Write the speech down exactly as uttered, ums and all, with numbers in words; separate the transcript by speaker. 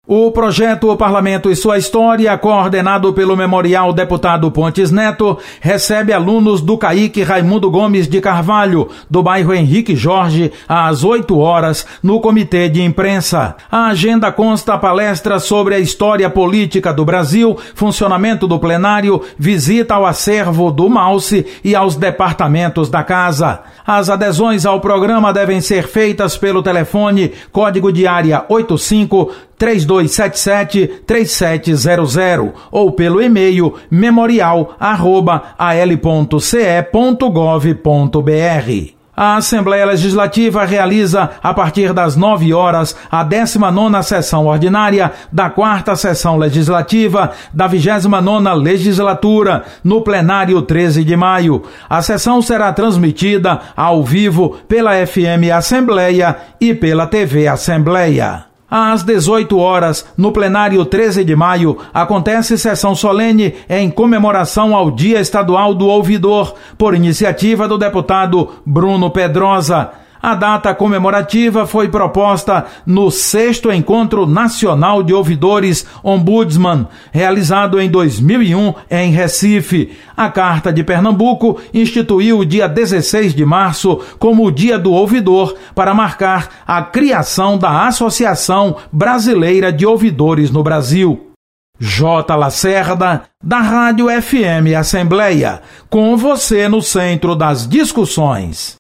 Speaker 1: O projeto O Parlamento e Sua História, coordenado pelo Memorial Deputado Pontes Neto, recebe alunos do CAIC Raimundo Gomes de Carvalho, do bairro Henrique Jorge, às oito horas, no Comitê de Imprensa. A agenda consta palestras sobre a história política do Brasil, funcionamento do plenário, visita ao acervo do Malce e aos departamentos da Casa. As adesões ao programa devem ser feitas pelo telefone código de área oito cinco três dois sete sete três sete zero zero ou pelo e-mail memorial arroba a l ponto c e ponto gov ponto b r. A Assembleia Legislativa realiza, a partir das nove horas, a décima nona sessão ordinária da quarta sessão legislativa da vigésima nona legislatura, no plenário treze de maio. A sessão será transmitida ao vivo pela F M Assembleia e pela T V Assembleia. Às dezoito horas, no plenário treze de maio, acontece sessão solene em comemoração ao Dia Estadual do Ouvidor, por iniciativa do deputado Bruno Pedrosa. A data comemorativa foi proposta no sexto Encontro Nacional de Ouvidores Ombudsman, realizado em dois mil e um em Recife. A Carta de Pernambuco instituiu o dia dezesseis de março como o Dia do Ouvidor para marcar a criação da Associação Brasileira de Ouvidores no Brasil. J. Lacerda, da Rádio F M Assembleia, com você no centro das discussões.